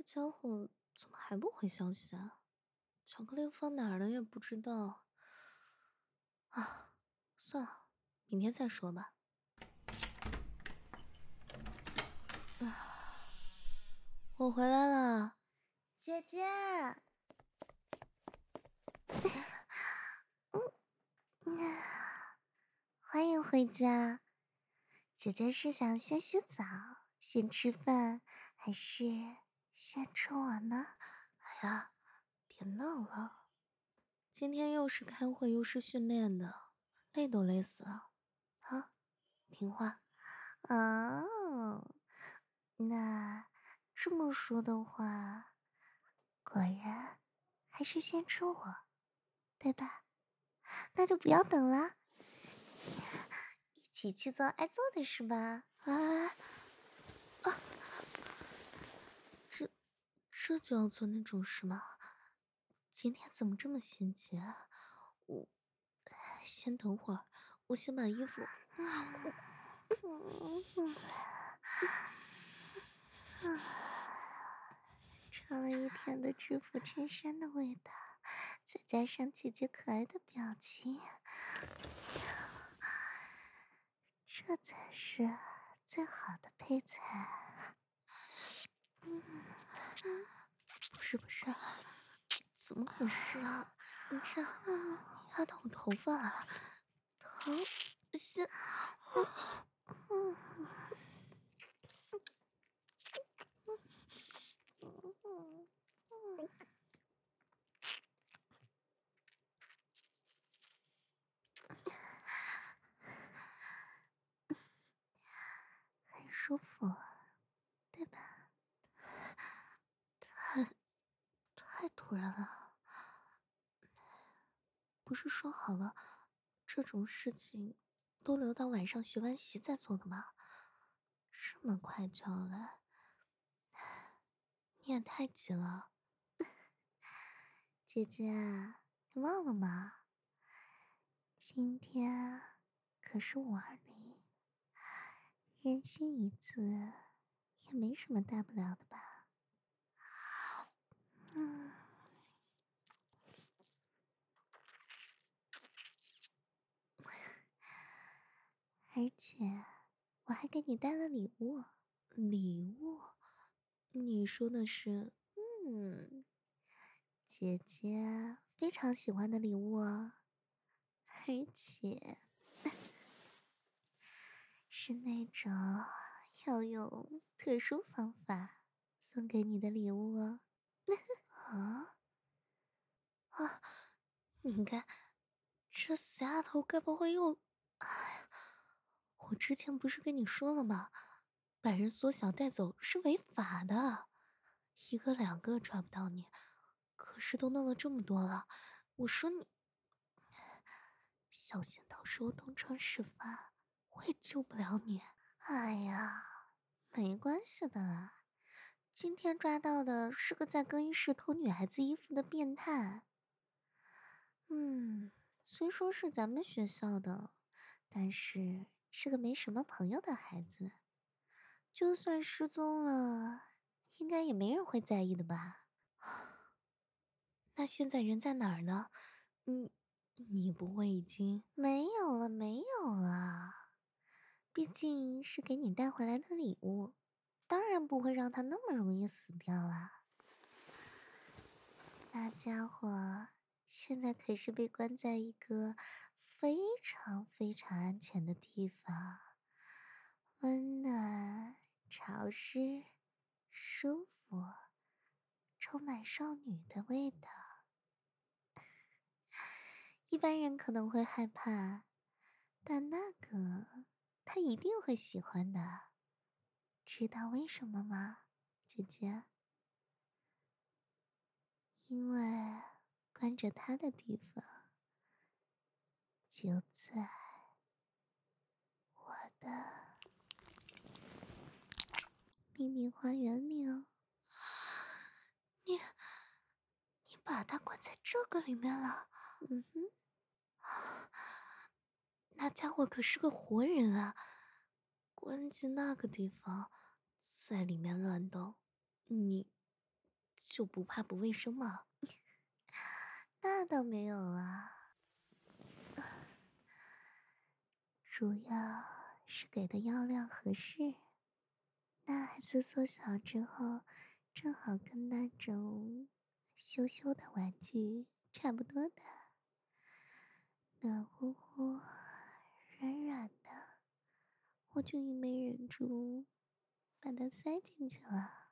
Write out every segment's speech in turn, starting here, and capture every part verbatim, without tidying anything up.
家伙怎么还不回消息啊？巧克力放哪儿了也不知道。啊，算了，明天再说吧。我回来了。 姐姐，嗯，欢迎回家。姐姐是想先洗澡，先吃饭，还是先吃我呢？ 哎呀，别闹了，今天又是开会又是训练的，累都累死了。啊，听话。 哦，那这么说的话，果然还是先吃我，对吧？那就不要等了，一起去做爱做的事吧。 哎，啊，这这就要做那种事吗？今天怎么这么心急啊？我先等会儿，我先把衣服。 嗯嗯嗯，穿了一天的制服衬衫的味道，再加上姐姐可爱的表情，这才是最好的配菜。嗯嗯不是不是，怎么回事啊？你这嗯压到我头发了，疼！先， 嗯嗯嗯，很舒服，对吧？ 太太突然了。不是说好了，这种事情都留到晚上学完习再做的吗？这么快就要来，你也太急了。 姐姐，你忘了吗？今天可是五二零，任性一次也没什么大不了的吧？嗯，而且我还给你带了礼物。 礼物？你说的是？ 嗯，姐姐非常喜欢的礼物哦，而且是那种要用特殊方法送给你的礼物哦。 啊啊！你该，这死丫头该不会又……哎呀，我之前不是跟你说了吗？把人缩小带走是违法的，一个两个抓不到你，可是都弄了这么多了，我说你小心到时候东窗事发，我也救不了你。 哎呀，没关系的啦。今天抓到的是个在更衣室偷女孩子衣服的变态。嗯，虽说是咱们学校的，但是是个没什么朋友的孩子，就算失踪了，应该也没人会在意的吧？ 那现在人在哪儿呢？你你不会已经…… 没有了，没有了。毕竟是给你带回来的礼物，当然不会让他那么容易死掉啦。那家伙现在可是被关在一个非常非常安全的地方，温暖、潮湿、舒服，充满少女的味道。一般人可能会害怕，但那个他一定会喜欢的。知道为什么吗，姐姐？因为关着他的地方就在我的秘密花园里哦。 你你把他关在这个里面了？ 嗯哼， 那家伙可是个活人啊！关进那个地方，在里面乱动，你就不怕不卫生吗？ 那倒没有啦，主要是给的药量合适。那孩子缩小之后，正好跟那种羞羞的玩具差不多的，暖乎乎、软软的，我就一没忍住，把它塞进去了。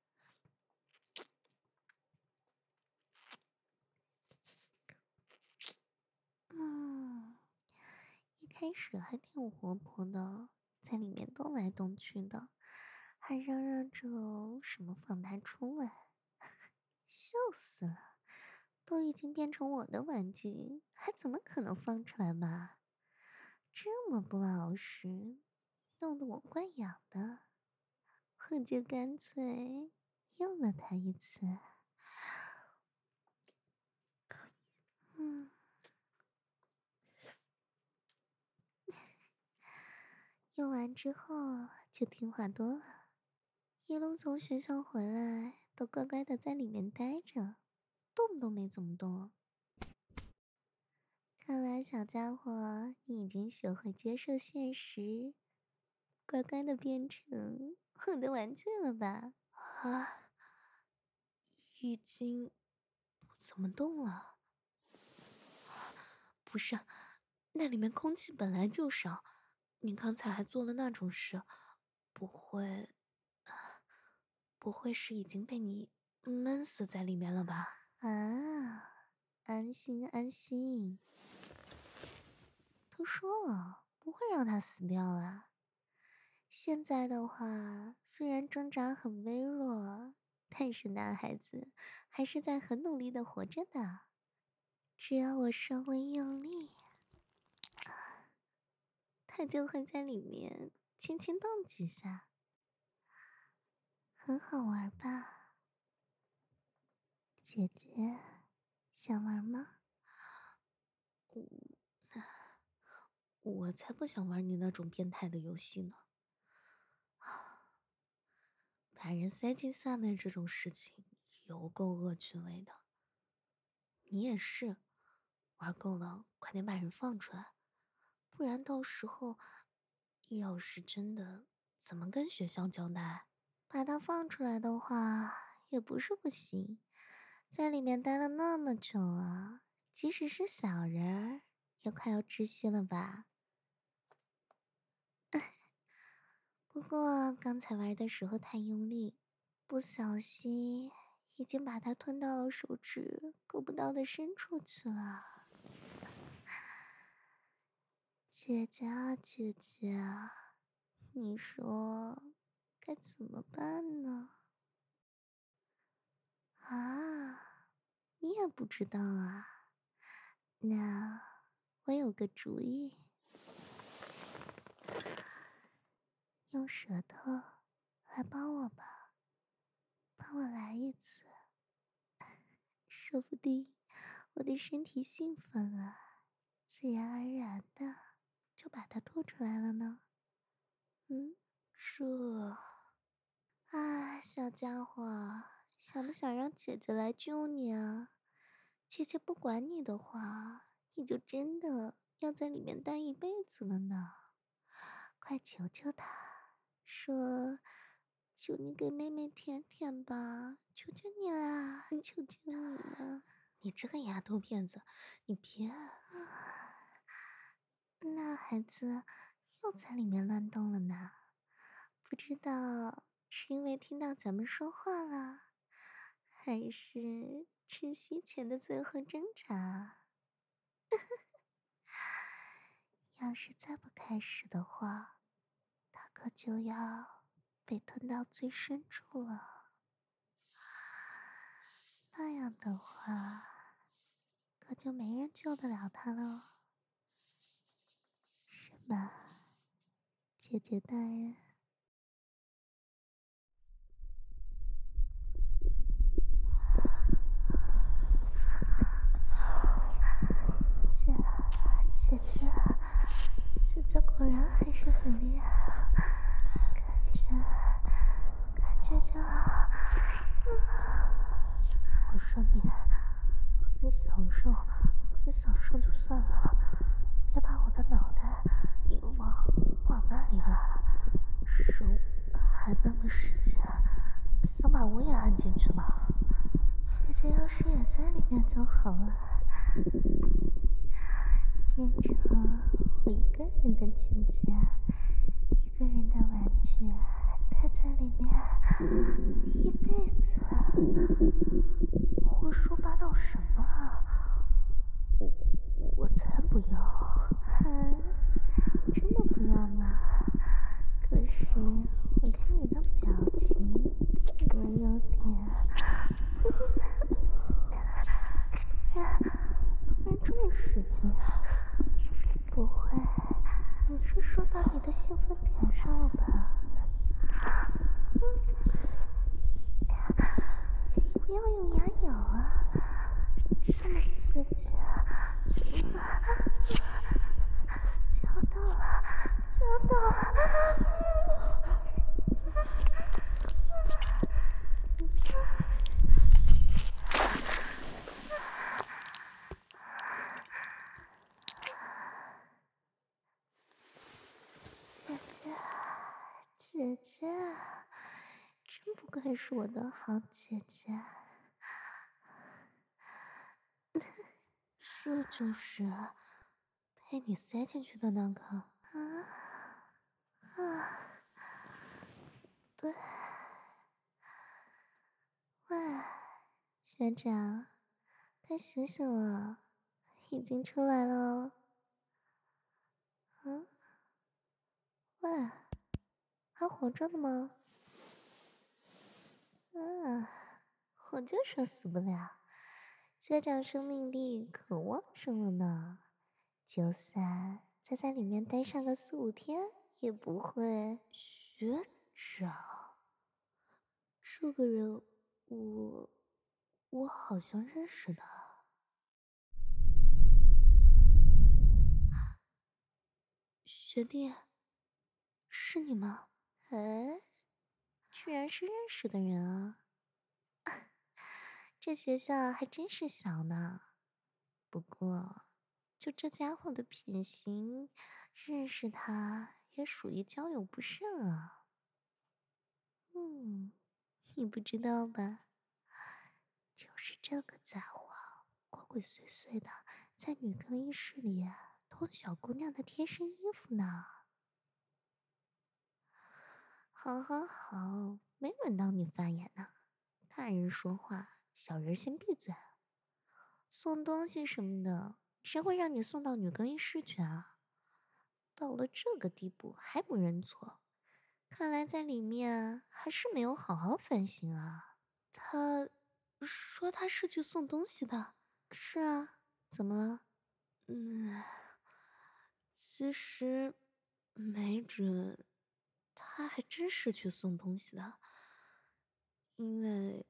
嗯，一开始还挺活泼的，在里面动来动去的，还嚷嚷着什么放它出来，笑死了！都已经变成我的玩具，还怎么可能放出来嘛？这么不老实，弄得我怪痒的，我就干脆用了它一次。嗯，用完之后就听话多了，一路从学校回来都乖乖的在里面待着，动都没怎么动。看来小家伙，你已经学会接受现实，乖乖的变成我的玩具了吧？ 啊，已经不怎么动了。不是，那里面空气本来就少，你刚才还做了那种事，不会，啊不会是已经被你闷死在里面了吧？ 啊，安心安心，都说了不会让他死掉啦。现在的话，虽然挣扎很微弱，但是男孩子还是在很努力的活着的。只要我稍微用力，他就会在里面轻轻动几下，很好玩吧？姐姐，想玩吗？ 我才不想玩你那种变态的游戏呢！把人塞进下面这种事情，有够恶趣味的。你也是，玩够了，快点把人放出来，不然到时候要是真的，怎么跟学校交代？ 把他放出来的话，也不是不行。在里面待了那么久了，即使是小人儿，也快要窒息了吧？不过刚才玩的时候太用力，不小心已经把它吞到了手指够不到的深处去了。姐姐啊，姐姐啊，你说该怎么办呢？啊，你也不知道啊？那我有个主意，用舌头来帮我吧，帮我来一次，说不定我的身体兴奋了，自然而然的就把它吐出来了呢。嗯， 这…… 啊，小家伙，想不想让姐姐来救你啊？姐姐不管你的话，你就真的要在里面待一辈子了呢。快求求她，说求你给妹妹舔舔吧，求求你啦，求求你了。 你这个丫头片子，你别…… 那孩子又在里面乱动了呢，不知道是因为听到咱们说话了，还是吃西前的最后挣扎。要是再不开始的话，他可就要被吞到最深处了。那样的话，可就没人救得了他了，是吧，姐姐大人？姐，姐姐，姐姐果然还是很厉害啊，感觉，感觉就…… 着你，很享受，很享受就算了，别把我的脑袋一往往那里按，手还那么使劲，想把我也按进去吗？ 姐姐要是也在里面就好了，变成我一个人的姐姐，一个人的玩具，待在里面一辈子。 胡说八道什么啊！我我才不要！ 啊，真的不要吗？可是我看你的表情怎么有点……突然，突然这么使劲，不会，你是说到你的兴奋点上了吧？不要用牙咬啊，这么刺激啊！夹到了，夹到了！姐姐，姐姐，真不愧是我的好姐姐。 这就是被你塞进去的那个。 啊啊，对。喂，学长，快醒醒了，已经出来了哦。嗯，喂，还活着的吗？嗯，我就说死不了，学长生命力可旺盛了呢，就算再在里面待上个四五天，也不会。 学长，这个人我我好像认识的。学弟，是你吗？ 哎，居然是认识的人啊！这学校还真是小呢。不过，就这家伙的品行，认识他也属于交友不慎啊。嗯，你不知道吧？就是这个家伙，鬼鬼祟祟的，在女更衣室里偷小姑娘的贴身衣服呢。好好好，没轮到你发言呢。大人说话，小人先闭嘴。送东西什么的，谁会让你送到女更衣室去啊？到了这个地步还不认错，看来在里面还是没有好好反省啊。 他说他是去送东西的。 是啊，怎么了？ 嗯，其实没准他还真是去送东西的，因为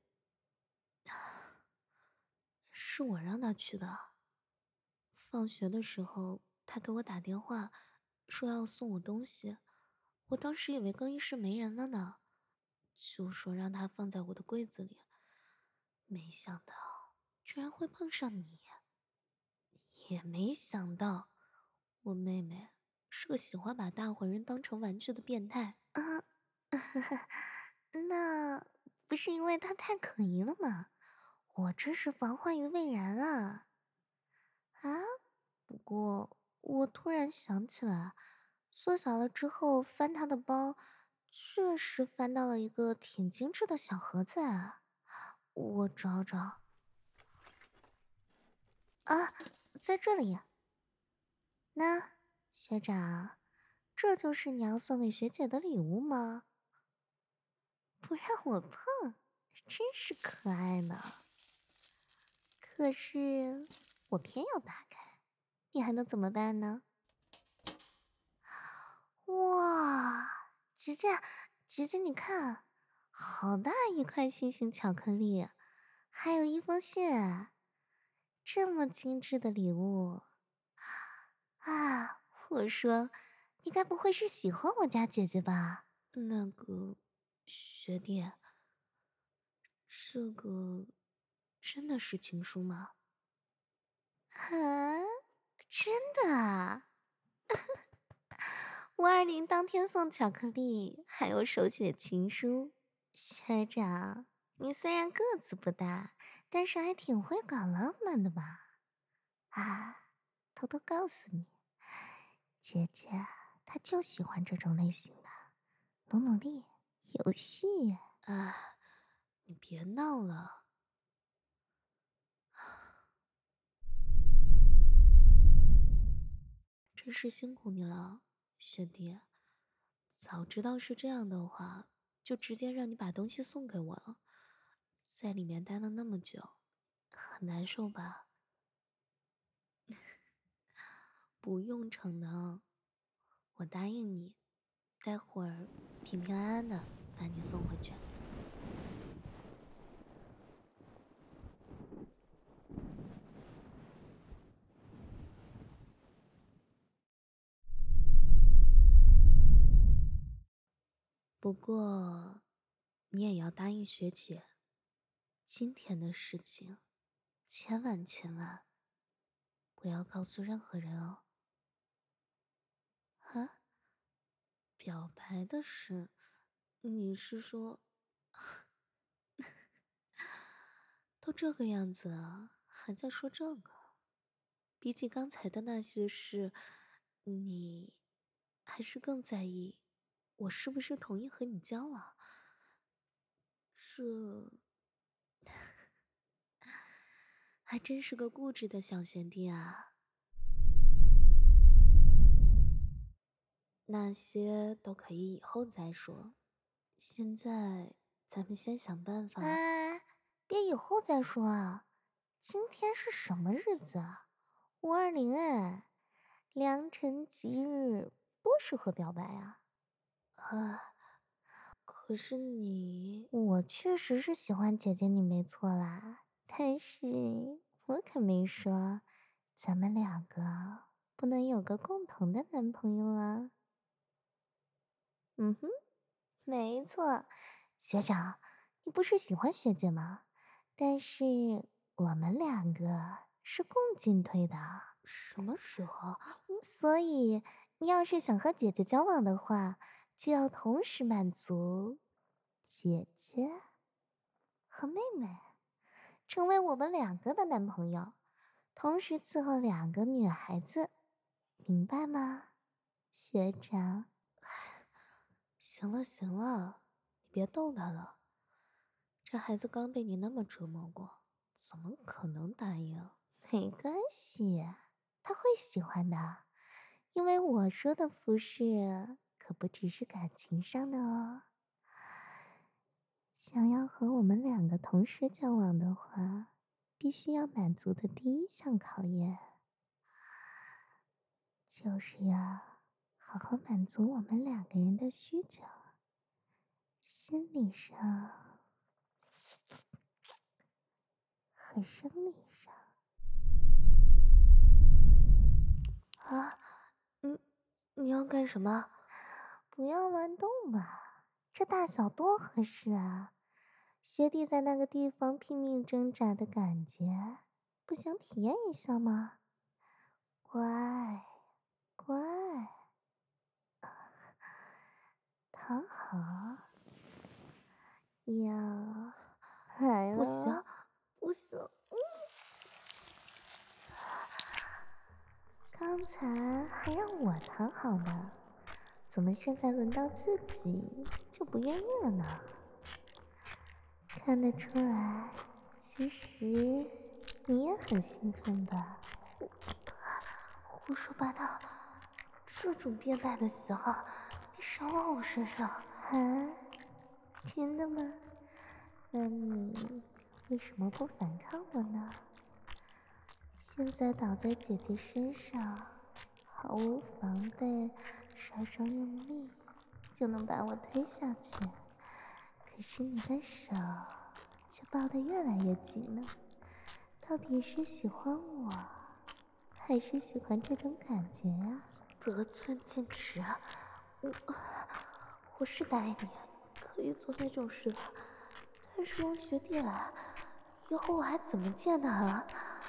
是我让他去的。放学的时候，他给我打电话，说要送我东西。我当时以为更衣室没人了呢，就说让他放在我的柜子里。没想到居然会碰上你，也没想到我妹妹是个喜欢把大伙人当成玩具的变态。 啊，那不是因为他太可疑了吗？我这是防患于未然啊！啊，不过我突然想起来，缩小了之后翻他的包，确实翻到了一个挺精致的小盒子啊。我找找，啊，在这里。那学长，这就是你要送给学姐的礼物吗？不让我碰，真是可爱呢。可是我偏要打开，你还能怎么办呢？哇，姐姐，姐姐，你看，好大一块心形巧克力，还有一封信，这么精致的礼物啊！我说，你该不会是喜欢我家姐姐吧？ 那个学弟，这个真的是情书吗？ 啊，真的啊！五二零当天送巧克力，还有手写情书。学长，你虽然个子不大，但是还挺会搞浪漫的嘛。啊，偷偷告诉你，姐姐她就喜欢这种类型的，努努力，游戏。 啊，你别闹了。真是辛苦你了，学弟。早知道是这样的话，就直接让你把东西送给我了。在里面待了那么久，很难受吧？不用逞能，我答应你，待会儿平平安安的把你送回去。不过，你也要答应学姐，今天的事情，千万千万不要告诉任何人哦。啊？表白的事，你是说，都这个样子了，还在说这个？比起刚才的那些事，你还是更在意我是不是同意和你交往？这还真是个固执的小学弟啊！那些都可以以后再说，现在咱们先想办法。 哎，别以后再说啊！今天是什么日子啊？五二零哎，良辰吉日，多适合表白啊！ 啊，可是你…… 我确实是喜欢姐姐你没错啦，但是我可没说咱们两个不能有个共同的男朋友啊。嗯哼，没错，学长，你不是喜欢学姐吗？但是我们两个是共进退的， 什么时候？ 所以你要是想和姐姐交往的话，就要同时满足姐姐和妹妹，成为我们两个的男朋友，同时伺候两个女孩子，明白吗，学长？ 行了行了，你别逗他了。这孩子刚被你那么折磨过，怎么可能答应？ 没关系，他会喜欢的，因为我说的服饰可不只是感情上的哦。想要和我们两个同时交往的话，必须要满足的第一项考验，就是要好好满足我们两个人的需求，心理上和生理上。 啊，你你要干什么？ 不要乱动嘛，这大小多合适啊！学弟在那个地方拼命挣扎的感觉，不想体验一下吗？乖，乖，躺好，要来不行了。 不行， 刚才还让我躺好呢，怎么现在轮到自己就不愿意了呢？看得出来，其实你也很兴奋吧？ 胡说八道！这种变态的喜好，你少往我身上。 啊，真的吗？那你为什么不反抗我呢？现在倒在姐姐身上，毫无防备，稍稍用力就能把我推下去。可是你的手却抱得越来越紧了，到底是喜欢我，还是喜欢这种感觉啊？ 得寸进尺，我我是答应你可以做那种事的，但是让学弟来， 以后我还怎么见他啊？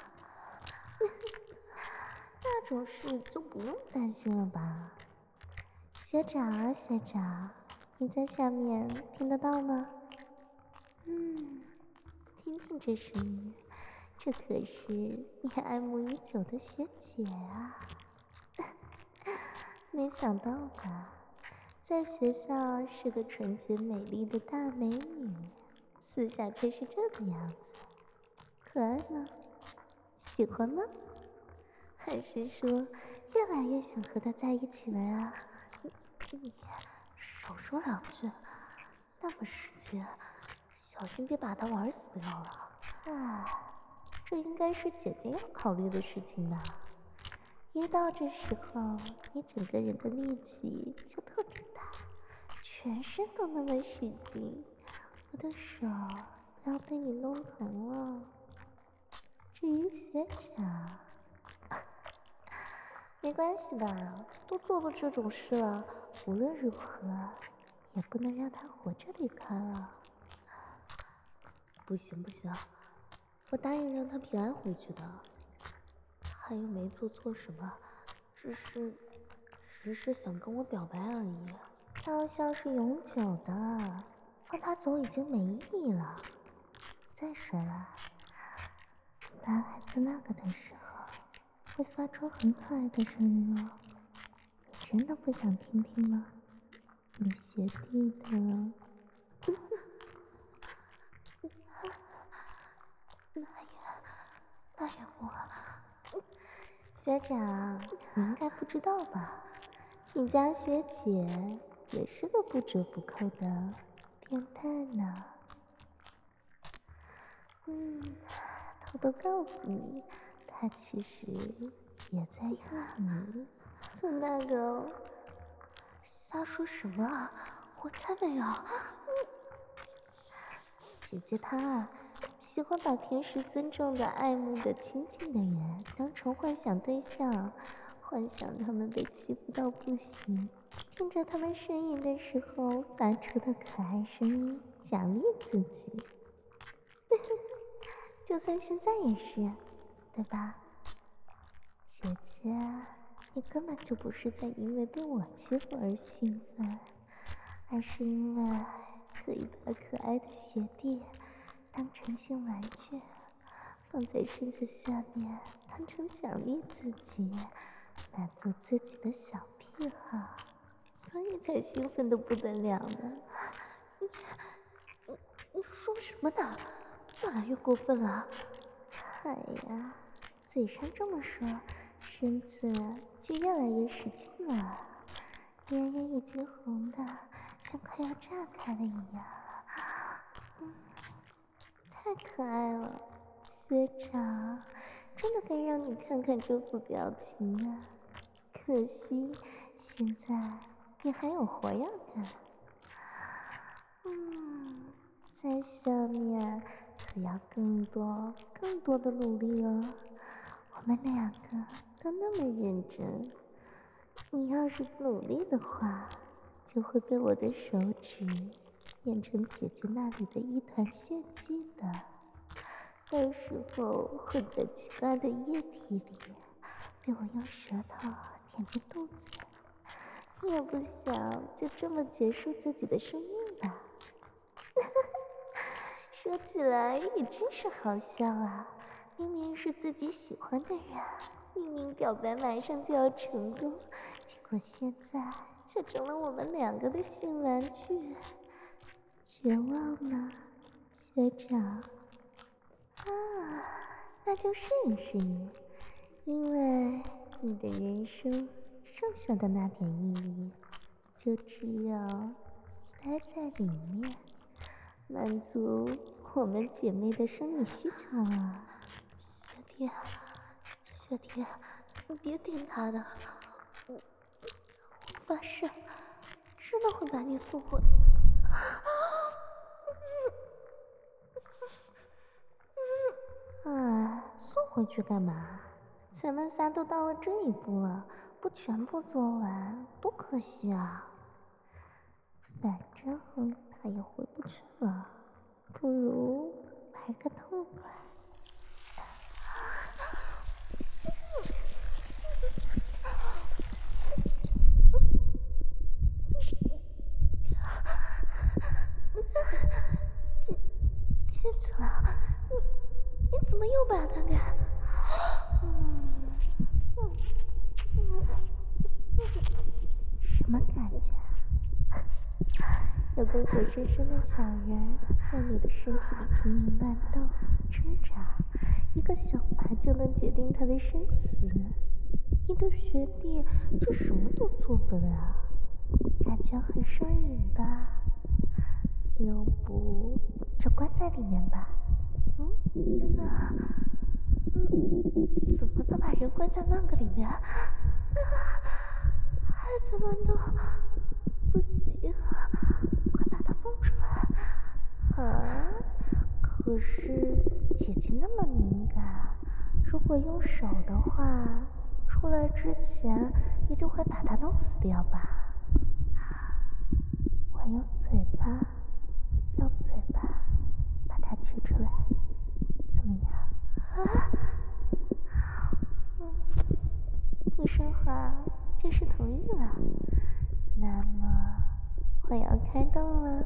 那种事就不用担心了吧？学长啊学长，你在下面听得到吗？嗯，听听这声音，这可是你爱慕已久的学姐啊！没想到吧，在学校是个纯洁美丽的大美女，私下却是这个样子，可爱吗？喜欢吗？还是说越来越想和她在一起了呀？ 你少说两句，那么使劲，小心别把他玩死掉了。 唉，这应该是姐姐要考虑的事情吧。一到这时候，你整个人的力气就特别大，全身都那么使劲，我的手都要被你弄疼了。至于学长，没关系的，都做了这种事了，无论如何也不能让他活着离开了。 不行不行，我答应让他平安回去的，他又没做错什么，只是只是想跟我表白而已。 cao校是永久的，放他走已经没意义了。再说了，男孩子那个的时候会发出很可爱的声音哦，你真的不想听听吗？你学弟的。 那也那也不。 学长，你应该不知道吧？你家学姐也是个不折不扣的变态呢。嗯，偷偷告诉你，她其实也在用你做那个。 瞎说什么啊！我才没有。 姐姐她啊，喜欢把平时尊重的、爱慕的、亲近的人当成幻想对象，幻想他们被欺负到不行，听着他们呻吟的时候发出的可爱声音，奖励自己。就算现在也是，对吧？姐姐，你根本就不是在因为被我欺负而兴奋，而是因为可以把可爱的学弟当成性玩具，放在身子下面当成奖励自己，满足自己的小癖好，所以才兴奋的不得了呢。 你你你说什么呢？越来越过分了。 哎呀，嘴上这么说，身子就越来越使劲了，脸也已经红的像快要炸开了一样。嗯，太可爱了，学长，真的该让你看看这副表情啊！可惜现在你还有活要干。嗯，在下面可要更多、更多的努力哦。我们两个都那么认真，你要是不努力的话，就会被我的手指变成姐姐那里的一团血迹的。到时候混在奇怪的液体里，被我用舌头舔进肚子。你也不想就这么结束自己的生命吧？说起来也真是好笑啊！明明是自己喜欢的人，明明表白马上就要成功，结果现在却成了我们两个的性玩具。绝望吗，学长？啊，那就试一试你，因为你的人生剩下的那点意义，就只有待在里面，满足我们姐妹的生理需求啊。 学弟，学弟，你别听他的，我我发誓，真的会把你送回。 哎，送回去干嘛？咱们仨都到了这一步了，不全部做完，多可惜啊！反正他也回不去了，不如来个痛快。 怎么又把它给……嗯嗯嗯， 什么感觉？有个活生生的小人儿在你的身体里拼命乱斗挣扎，一个想法就能决定他的生死。你的学弟却什么都做不了，感觉很上瘾吧？要不就关在里面吧？ 嗯，那……嗯，怎么能把人关在那个里面？啊，还在乱动，不行，快把它弄出来！ 啊，可是姐姐那么敏感，如果用手的话，出来之前你就会把它弄死掉吧？我用嘴巴，用嘴巴把它取出来，怎么样？ 啊？ 嗯，不说话就是同意了。那么我要开动了。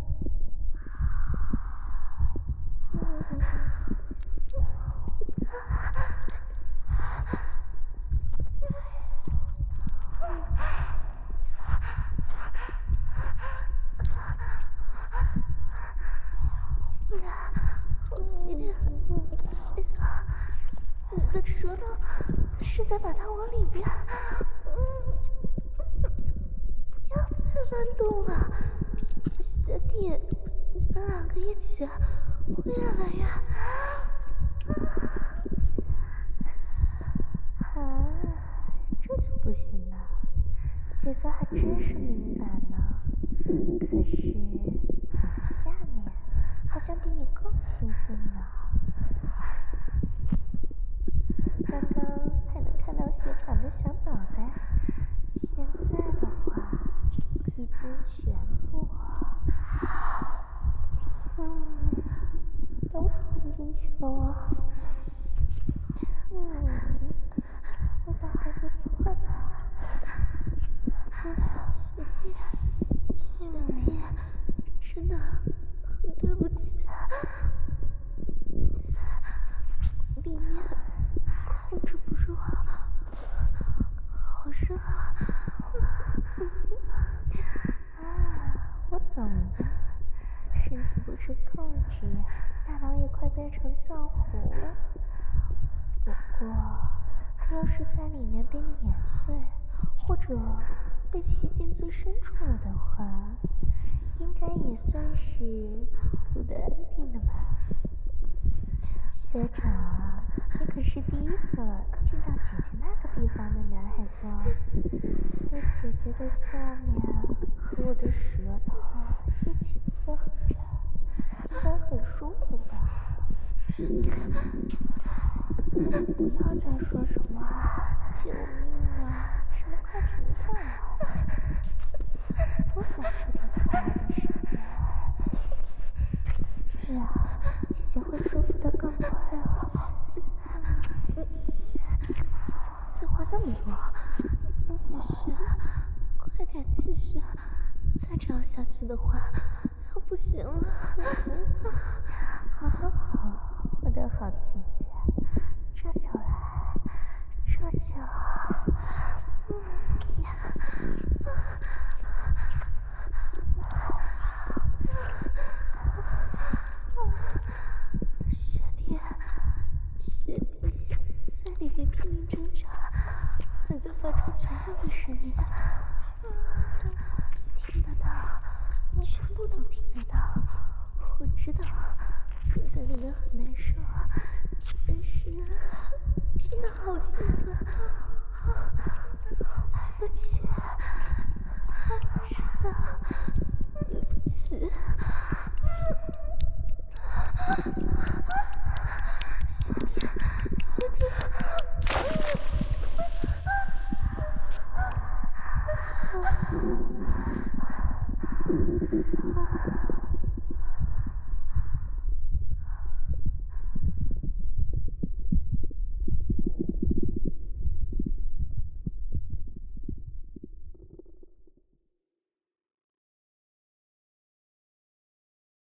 不然，好激烈！谁啊？你的舌头是在把它往里边……嗯，不要再乱动了，学弟，你们两个一起会越来越…… 啊，这就不行了。姐姐还真是敏感呢，可是你下面好像比你更兴奋呢。刚刚还能看到血场的小脑袋，现在的话已经全部……嗯，都吞进去了。嗯，味道还不错呢。 学弟，学弟，真的很对不起，里面控制不住，好热啊！ 啊，我懂了，身体不受控制，大脑也快变成浆糊了。不过，它要是在里面被碾碎，或者被吸进最深处了的话，应该也算是吐得安定的吧。学长，你可是第一个进到姐姐那个地方的男孩子哦，被姐姐的下面和我的舌头一起伺候着，应该很舒服吧？不要再说什么救命啊，什么快停下来，多想说点快乐的事情啊。这样姐姐会舒服得更快了。 你怎么废话那么多？继续，快点继续！再这样下去的话，要不行了。 好好好，我的好姐姐，这就来，这就…… 学弟，学弟，在里面拼命挣扎，还在发出绝望的声音，听得到，全部都听得到。我知道你在里面很难受。